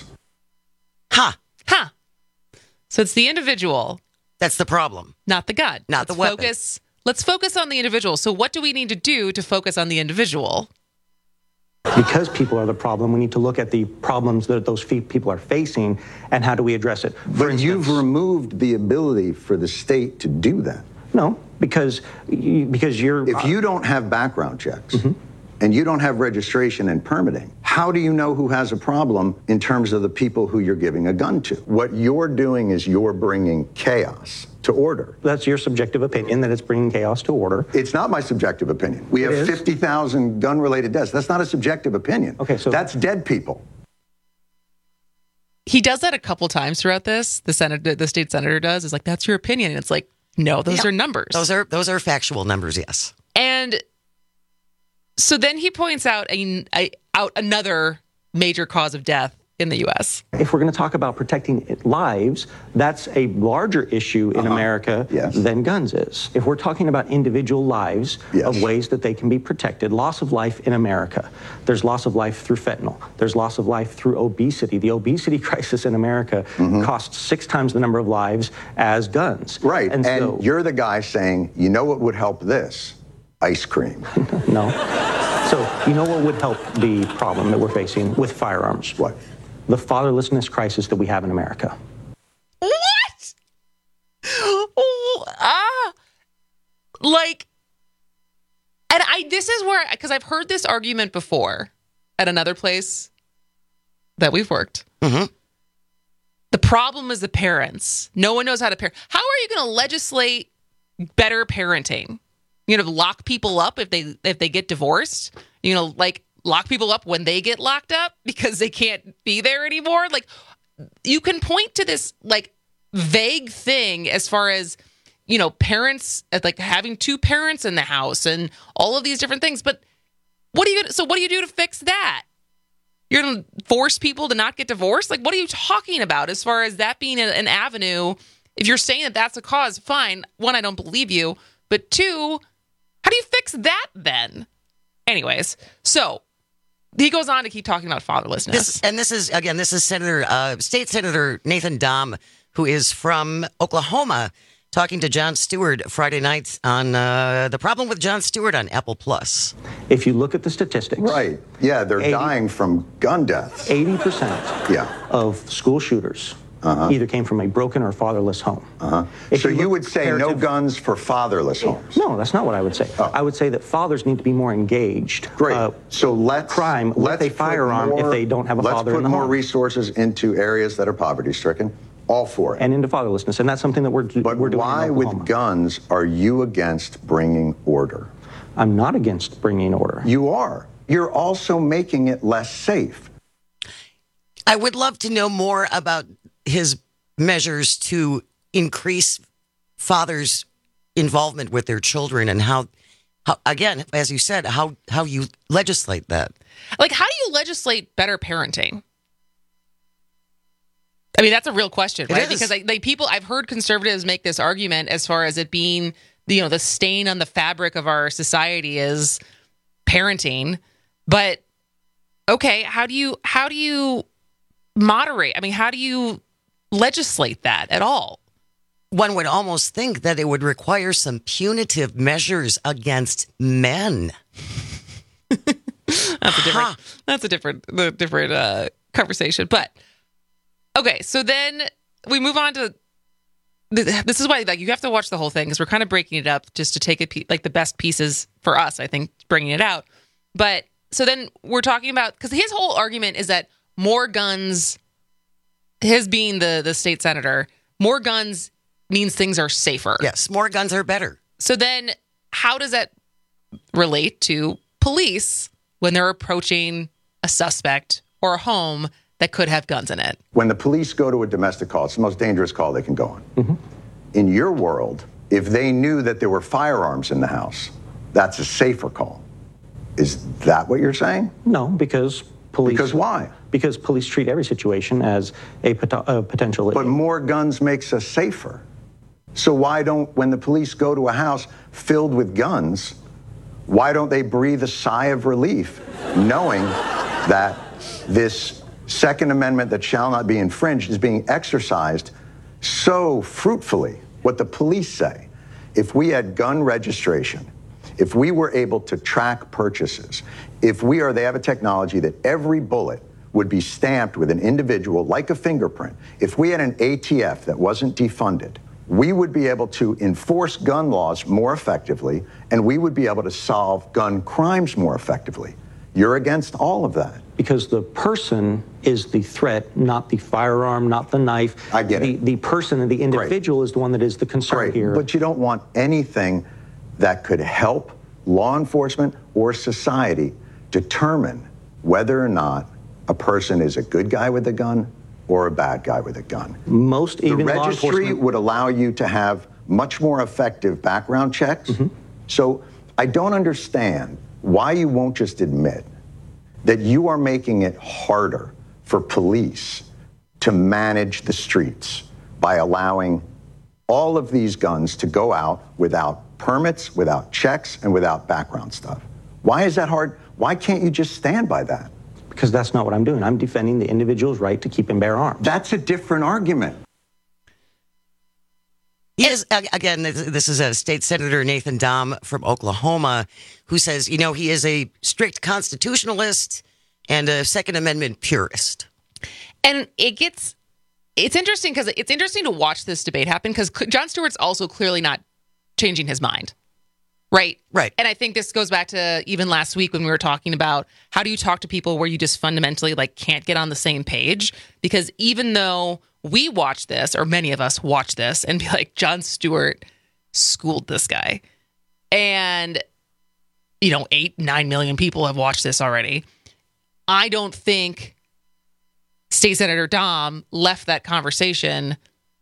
So it's the individual. That's the problem. Not the gun. Not the weapon. Let's focus on the individual. So what do we need to do to focus on the individual? Because people are the problem, we need to look at the problems that those people are facing and how do we address it. But you've removed the ability for the state to do that. No, because you're... If you don't have background checks and you don't have registration and permitting, how do you know who has a problem in terms of the people who you're giving a gun to? What you're doing is you're bringing chaos to order. That's your subjective opinion, that it's bringing chaos to order. It's not my subjective opinion. We have 50,000 gun-related deaths. That's not a subjective opinion. Okay, so that's dead people. He does that a couple times throughout this. The state senator does. It's like, that's your opinion. And it's like, no, those are numbers. Those are factual numbers, yes. And so then he points out another major cause of death in the U.S. If we're going to talk about protecting lives, that's a larger issue in America than guns is. If we're talking about individual lives of ways that they can be protected, loss of life in America, there's loss of life through fentanyl. There's loss of life through obesity. The obesity crisis in America costs 6 times the number of lives as guns. Right, and so, you're the guy saying, you know what would help this? Ice cream. No. So, you know what would help the problem that we're facing with firearms? What? The fatherlessness crisis that we have in America. What? This is where, because I've heard this argument before at another place that we've worked. The problem is the parents. No one knows how to parent. How are you going to legislate better parenting? You're going to lock people up if they get divorced? You know, like lock people up when they get locked up because they can't be there anymore? Like, you can point to this like vague thing as far as, you know, parents, like having two parents in the house and all of these different things. But what do you do to fix that? You're going to force people to not get divorced? Like, what are you talking about as far as that being an avenue? If you're saying that that's a cause, fine. One, I don't believe you. But two, how do you fix that then? Anyways, so he goes on to keep talking about fatherlessness. This is State Senator Nathan Dahm, who is from Oklahoma, talking to Jon Stewart Friday night on the problem with Jon Stewart on Apple Plus. If you look at the statistics. Right. Yeah, they're dying from gun deaths. 80% of school shooters either came from a broken or fatherless home. So you would say no guns for fatherless homes? No, that's not what I would say. I would say that fathers need to be more engaged. Great. So let's a firearm if they don't have a father in the home. Let's put more resources into areas that are poverty-stricken. All for it. And into fatherlessness. And that's something that we're doing. But why with guns are you against bringing order? I'm not against bringing order. You are. You're also making it less safe. I would love to know more about his measures to increase fathers' involvement with their children and how again, as you said, how you legislate that. Like, how do you legislate better parenting? I mean, that's a real question, right? Because I've heard conservatives make this argument as far as it being, you know, the stain on the fabric of our society is parenting. But okay, how do you moderate? I mean, how do you legislate that at all? One would almost think that it would require some punitive measures against men. That's a different conversation, but. Okay, so then we move on to this is why you have to watch the whole thing because we're kind of breaking it up just to take it the best pieces for us, I think, bringing it out. But so then we're talking about because his whole argument is that more guns, his being the state senator, more guns means things are safer. Yes, more guns are better. So then how does that relate to police when they're approaching a suspect or a home that could have guns in it? When the police go to a domestic call, it's the most dangerous call they can go on. In your world, if they knew that there were firearms in the house, that's a safer call. Is that what you're saying? No, because police... Because why? Because police treat every situation as a potential... But more guns makes us safer. So why don't, when the police go to a house filled with guns, why don't they breathe a sigh of relief knowing that this Second Amendment that shall not be infringed is being exercised so fruitfully? What the police say, if we had gun registration, if we were able to track purchases, they have a technology that every bullet would be stamped with an individual like a fingerprint. If we had an ATF that wasn't defunded, we would be able to enforce gun laws more effectively, and we would be able to solve gun crimes more effectively. You're against all of that. Because the person is the threat, not the firearm, not the knife. I get it. The person and the individual is the one that is the concern here. But you don't want anything that could help law enforcement or society determine whether or not a person is a good guy with a gun or a bad guy with a gun. The registry would allow you to have much more effective background checks. So I don't understand why you won't just admit that you are making it harder for police to manage the streets by allowing all of these guns to go out without permits, without checks, and without background stuff. Why is that hard? Why can't you just stand by that? Because that's not what I'm doing. I'm defending the individual's right to keep and bear arms. That's a different argument. Again, this is a state senator, Nathan Dahm from Oklahoma, who says, he is a strict constitutionalist and a Second Amendment purist. And it's interesting because it's interesting to watch this debate happen because Jon Stewart's also clearly not changing his mind. Right. And I think this goes back to even last week when we were talking about how do you talk to people where you just fundamentally can't get on the same page? Because even though we watch this, or many of us watch this, and be like, Jon Stewart schooled this guy. And, 8-9 million people have watched this already. I don't think State Senator Dom left that conversation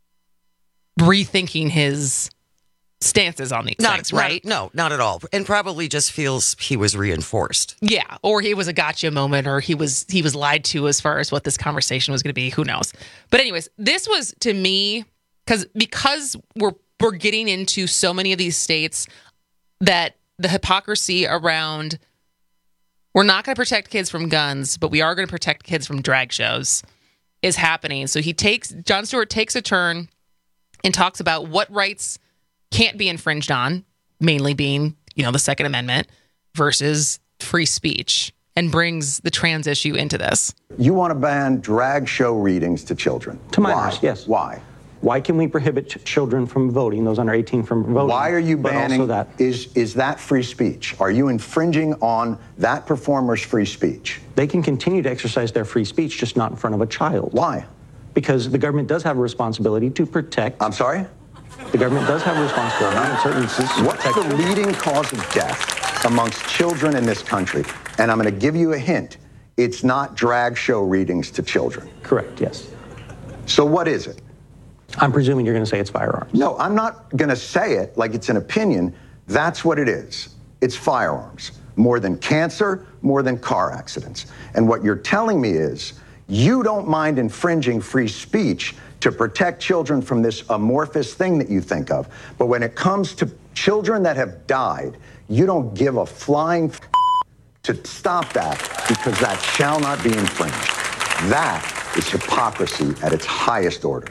rethinking his stances on these things, right? No, not at all. And probably just feels he was reinforced. Yeah, or he was a gotcha moment, or he was lied to as far as what this conversation was going to be. Who knows? But anyways, this was, to me, because we're getting into so many of these states that the hypocrisy around we're not going to protect kids from guns, but we are going to protect kids from drag shows is happening. So Jon Stewart takes a turn and talks about what rights can't be infringed on, mainly being, the Second Amendment versus free speech, and brings the trans issue into this. You want to ban drag show readings to children? To minors, yes. Why? Why can we prohibit children from voting, those under 18 from voting? Why are you banning that? Is that free speech? Are you infringing on that performer's free speech? They can continue to exercise their free speech, just not in front of a child. Why? Because the government does have a responsibility to protect. I'm sorry? The government does have a responsibility in certain instances. What's the leading cause of death amongst children in this country? And I'm going to give you a hint. It's not drag show readings to children. Correct, yes. So what is it? I'm presuming you're going to say it's firearms. No, I'm not going to say it like it's an opinion. That's what it is. It's firearms. More than cancer, more than car accidents. And what you're telling me is you don't mind infringing free speech to protect children from this amorphous thing that you think of. But when it comes to children that have died, you don't give a flying to stop that, because that shall not be infringed. That is hypocrisy at its highest order.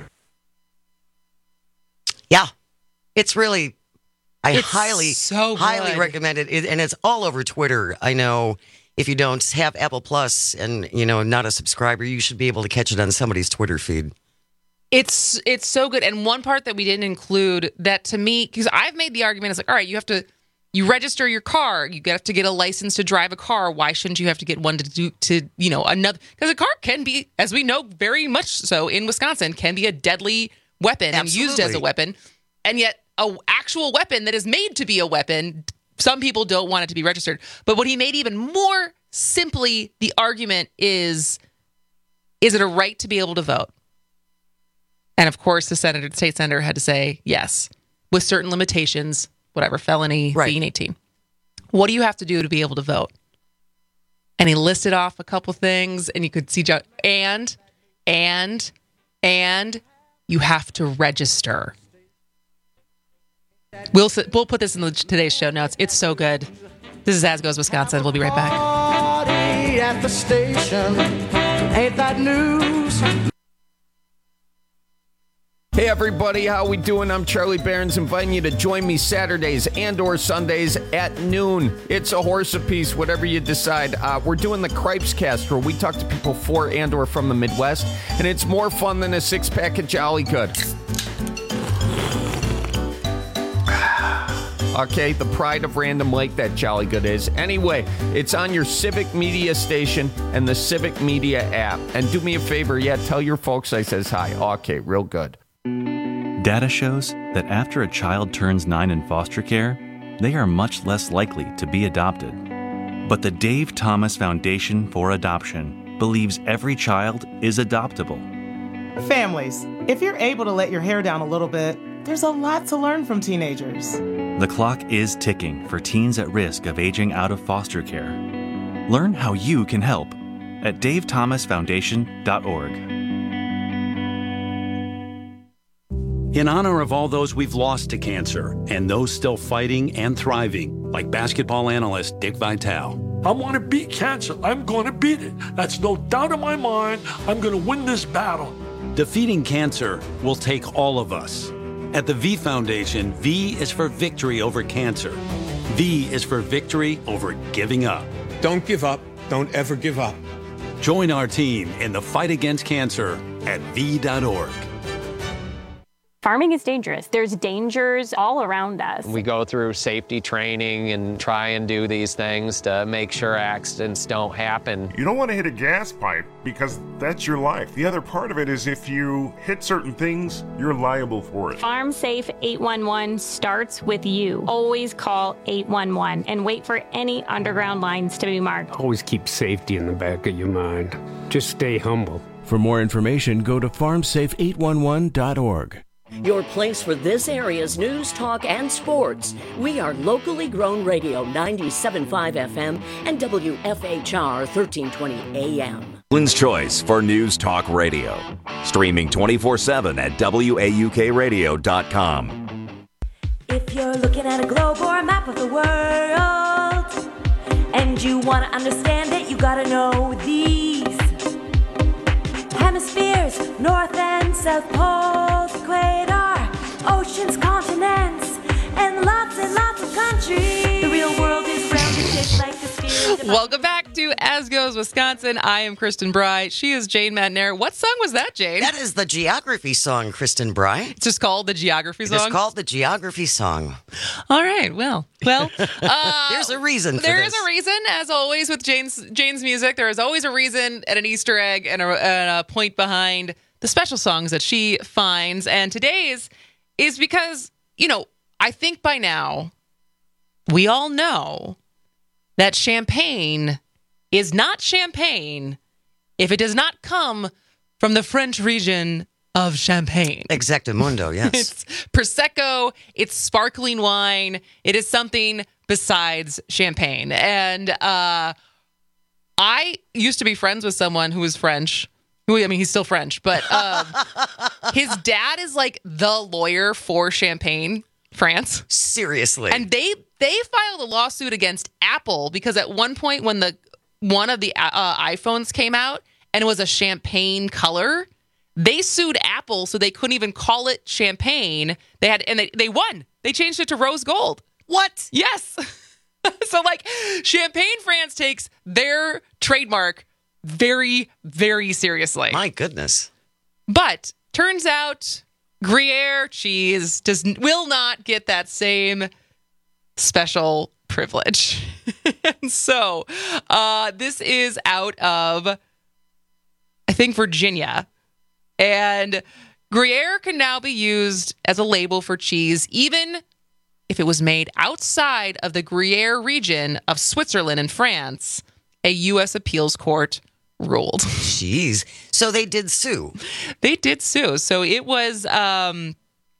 Yeah, it's really, It's highly recommend it. And it's all over Twitter. I know if you don't have Apple Plus and, not a subscriber, you should be able to catch it on somebody's Twitter feed. It's so good. And one part that we didn't include that, to me, because I've made the argument, it's like, all right, you register your car, you have to get a license to drive a car. Why shouldn't you have to get one to another? Because a car can be, as we know very much so in Wisconsin, can be a deadly weapon. Absolutely. And used as a weapon. And yet an actual weapon that is made to be a weapon, some people don't want it to be registered. But what he made even more simply, the argument is it a right to be able to vote? And of course, the state senator had to say yes, with certain limitations, whatever, felony, right, being 18. What do you have to do to be able to vote? And he listed off a couple things, and you could see, and you have to register. We'll put this in today's show notes. It's so good. This is As Goes Wisconsin. We'll be right back. Party at the station. Ain't that news? Hey everybody, how we doing? I'm Charlie Barons, inviting you to join me Saturdays and or Sundays at noon. It's a horse apiece, whatever you decide. We're doing the Cripes Cast, where we talk to people for and or from the Midwest, and it's more fun than a six-pack of Jolly Good. Okay, the pride of Random Lake, that Jolly Good is. Anyway, it's on your Civic Media station and the Civic Media app. And do me a favor, tell your folks I says hi. Okay, real good. Data shows that after a child turns 9 in foster care, they are much less likely to be adopted. But the Dave Thomas Foundation for Adoption believes every child is adoptable. Families, if you're able to let your hair down a little bit, there's a lot to learn from teenagers. The clock is ticking for teens at risk of aging out of foster care. Learn how you can help at davethomasfoundation.org. In honor of all those we've lost to cancer and those still fighting and thriving, like basketball analyst Dick Vitale. I want to beat cancer. I'm going to beat it. That's no doubt in my mind. I'm going to win this battle. Defeating cancer will take all of us. At the V Foundation, V is for victory over cancer. V is for victory over giving up. Don't give up. Don't ever give up. Join our team in the fight against cancer at V.org. Farming is dangerous. There's dangers all around us. We go through safety training and try and do these things to make sure accidents don't happen. You don't want to hit a gas pipe because that's your life. The other part of it is if you hit certain things, you're liable for it. Farm Safe 811 starts with you. Always call 811 and wait for any underground lines to be marked. Always keep safety in the back of your mind. Just stay humble. For more information, go to farmsafe811.org. Your place for this area's news, talk, and sports. We are locally grown radio 97.5 FM and WFHR 1320 AM. England's choice for news talk radio. Streaming 24/7 at WAUKradio.com. If you're looking at a globe or a map of the world and you want to understand it, you gotta know these hemispheres, north and south poles, equator, oceans, continents, and lots of countries. The real world is round and shaped like a sphere. Welcome back to As Goes Wisconsin. I am Kristen Bry. She is Jane Matnair. What song was that, Jane? That is the geography song, Kristen Bry. It's just called the geography song? It's called the geography song. All right. Well. There's a reason for this. There is a reason, as always, with Jane's music. There is always a reason and an Easter egg and a point behind the special songs that she finds. And today's is because, I think by now we all know that champagne is not champagne if it does not come from the French region of Champagne. Exactamundo, yes. It's Prosecco, it's sparkling wine, it is something besides champagne. And I used to be friends with someone who was French. He's still French, but his dad is like the lawyer for Champagne, France. Seriously. And they filed a lawsuit against Apple because at one point when one of the iPhones came out and it was a champagne color, they sued Apple so they couldn't even call it champagne. They won. They changed it to rose gold. What? Yes. So Champagne France takes their trademark very, very seriously. My goodness. But turns out Gruyere cheese will not get that same special privilege. And so this is out of, I think, Virginia. And Gruyere can now be used as a label for cheese, even if it was made outside of the Gruyere region of Switzerland and France, a U.S. appeals court ruled. Jeez. So they did sue. They did sue. So it was a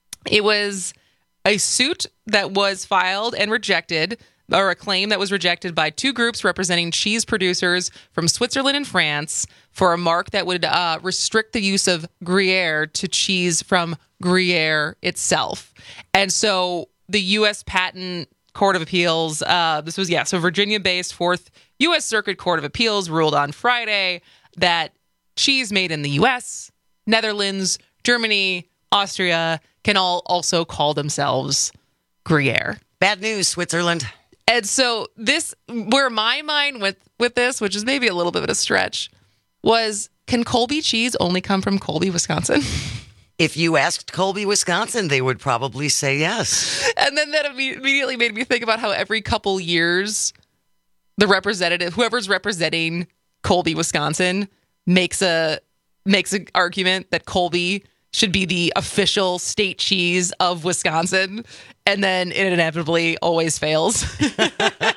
suit that was filed and rejected, or a claim that was rejected by two groups representing cheese producers from Switzerland and France for a mark that would restrict the use of Gruyere to cheese from Gruyere itself. And so the U.S. Patent Court of Appeals, so Virginia-based Fourth U.S. Circuit Court of Appeals ruled on Friday that cheese made in the U.S., Netherlands, Germany, Austria can all also call themselves Gruyere. Bad news, Switzerland. And so where my mind went with this, which is maybe a little bit of a stretch, was, can Colby cheese only come from Colby, Wisconsin? If you asked Colby, Wisconsin, they would probably say yes. And then that immediately made me think about how every couple years, the representative, whoever's representing Colby, Wisconsin, makes an argument that Colby should be the official state cheese of Wisconsin, and then it inevitably always fails. Even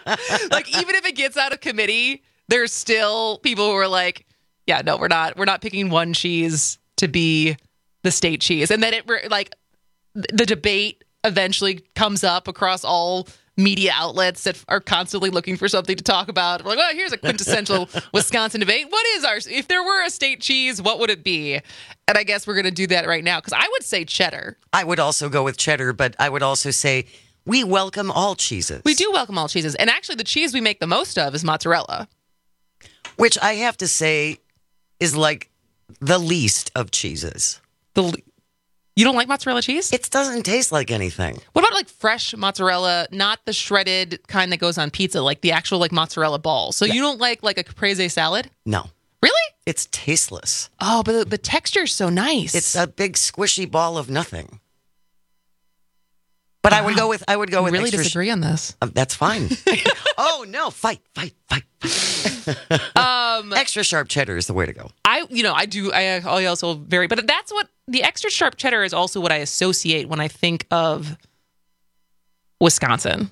if it gets out of committee, there's still people who are like, yeah, no, we're not picking one cheese to be the state cheese. And then the debate eventually comes up across all media outlets that are constantly looking for something to talk about. We're like, well, here's a quintessential Wisconsin debate. If there were a state cheese, what would it be? And I guess we're going to do that right now, because I would say cheddar. I would also go with cheddar, but I would also say we welcome all cheeses. We do welcome all cheeses. And actually, the cheese we make the most of is mozzarella. Which I have to say is like the least of cheeses. You don't like mozzarella cheese? It doesn't taste like anything. What about fresh mozzarella, not the shredded kind that goes on pizza, like the actual mozzarella balls? So you don't like a caprese salad? No. Really? It's tasteless. Oh, but the texture is so nice. It's a big squishy ball of nothing. But I would go with really extra disagree on this. That's fine. Oh no, fight. Extra sharp cheddar is the way to go. I also vary, but that's what the extra sharp cheddar is also what I associate when I think of Wisconsin.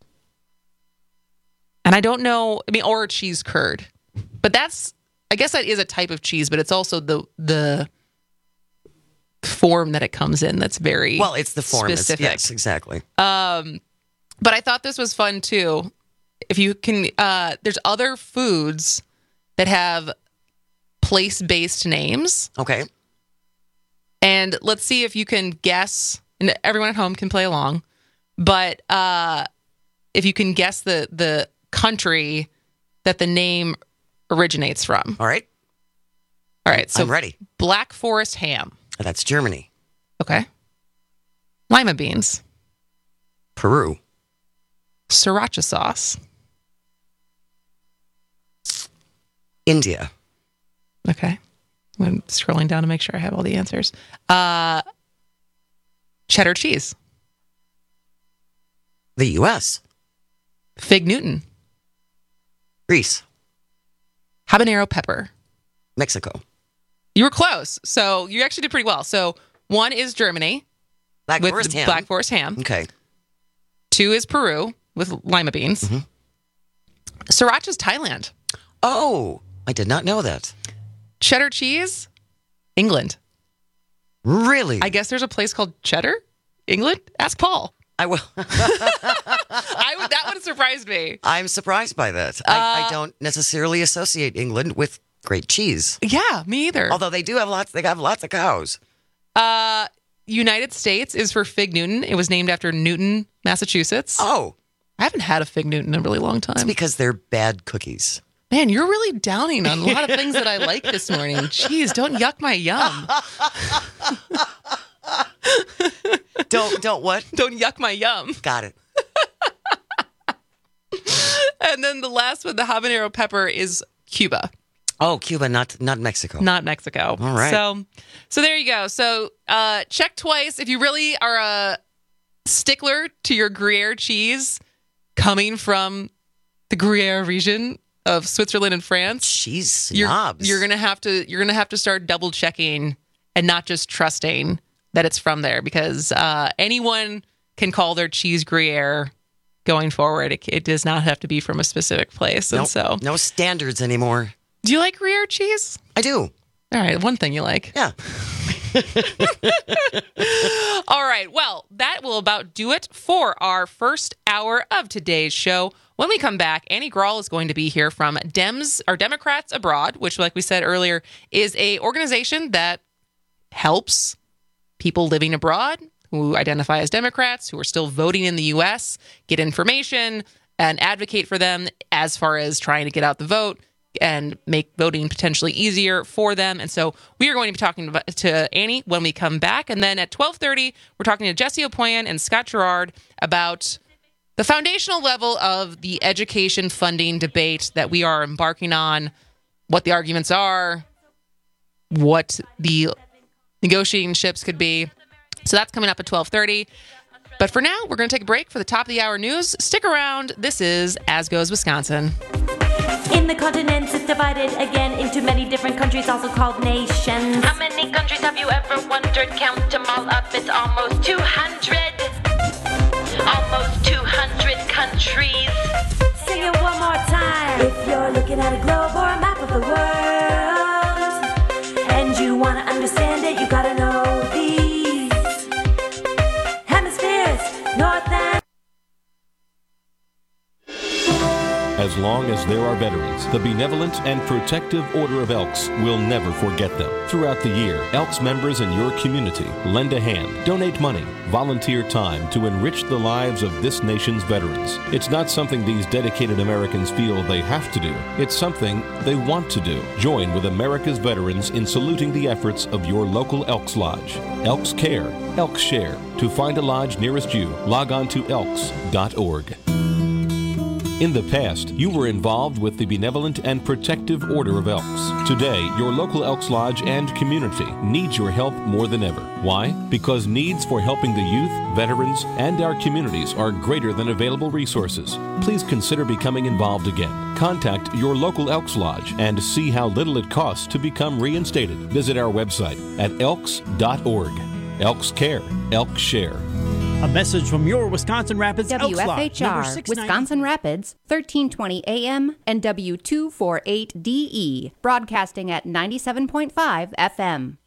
And I don't know, or cheese curd. But I guess that is a type of cheese, but it's also the form that it comes in that's very well, it's the form specific. Yes, exactly. But I thought this was fun too. If you can, there's other foods that have place-based names. Okay. And let's see if you can guess, and everyone at home can play along, but if you can guess the country that the name originates from. All right. So I'm ready. Black Forest ham. That's Germany. Okay. Lima beans. Peru. Sriracha sauce. India. Okay. I'm scrolling down to make sure I have all the answers. Cheddar cheese. The U.S. Fig Newton. Greece. Habanero pepper. Mexico. You were close. So you actually did pretty well. So 1 is Germany. Black with Forest ham. Black Forest ham. Okay. 2 is Peru with lima beans. Mm-hmm. Sriracha's Thailand. Oh, I did not know that. Cheddar cheese, England. Really? I guess there's a place called Cheddar, England. Ask Paul. I will. That would surprise me. I'm surprised by that. I don't necessarily associate England with great cheese. Yeah, me either. Although they do have lots. They have lots of cows. United States is for Fig Newton. It was named after Newton, Massachusetts. Oh, I haven't had a Fig Newton in a really long time. It's because they're bad cookies. Man, you're really downing on a lot of things that I like this morning. Jeez, don't yuck my yum. Don't what? Don't yuck my yum. Got it. And then the last one, the habanero pepper, is Cuba. Oh, Cuba, not Mexico. Not Mexico. All right. So there you go. So check twice if you really are a stickler to your Gruyere cheese coming from the Gruyere region of Switzerland and France. Cheese snobs. You're gonna have to start double checking and not just trusting that it's from there, because anyone can call their cheese Gruyere going forward. It does not have to be from a specific place. And so no standards anymore. Do you like Gruyere cheese? I do. All right, one thing you like. Yeah. All right, well, that will about do it for our first hour of today's show. When we come back, Annie Grawl is going to be here from Democrats Abroad, which, like we said earlier, is a organization that helps people living abroad who identify as Democrats, who are still voting in the U.S., get information and advocate for them as far as trying to get out the vote and make voting potentially easier for them. And so we are going to be talking to Annie when we come back. And then at 12:30, we're talking to Jesse Opoyan and Scott Gerard about the foundational level of the education funding debate that we are embarking on, what the arguments are, what the negotiating chips could be. So that's coming up at 12:30. But for now, we're going to take a break for the top of the hour news. Stick around. This is As Goes Wisconsin. In the continents, it's divided again into many different countries, also called nations. How many countries have you ever wondered? Count them all up, it's almost 200. Almost 200 countries. Sing it one more time. If you're looking at a globe or a map of the world, and you want to understand it, you gotta know these hemispheres, north and As long as there are veterans, the Benevolent and Protective Order of Elks will never forget them. Throughout the year, Elks members in your community lend a hand, donate money, volunteer time to enrich the lives of this nation's veterans. It's not something these dedicated Americans feel they have to do. It's something they want to do. Join with America's veterans in saluting the efforts of your local Elks Lodge. Elks Care, Elks Share. To find a lodge nearest you, log on to elks.org. In the past, you were involved with the Benevolent and Protective Order of Elks. Today, your local Elks Lodge and community needs your help more than ever. Why? Because needs for helping the youth, veterans, and our communities are greater than available resources. Please consider becoming involved again. Contact your local Elks Lodge and see how little it costs to become reinstated. Visit our website at elks.org. Elks Care, Elks Share. A message from your Wisconsin Rapids Elks Lodge, number WFHR, Wisconsin Rapids, 1320 AM and W248DE, broadcasting at 97.5 FM.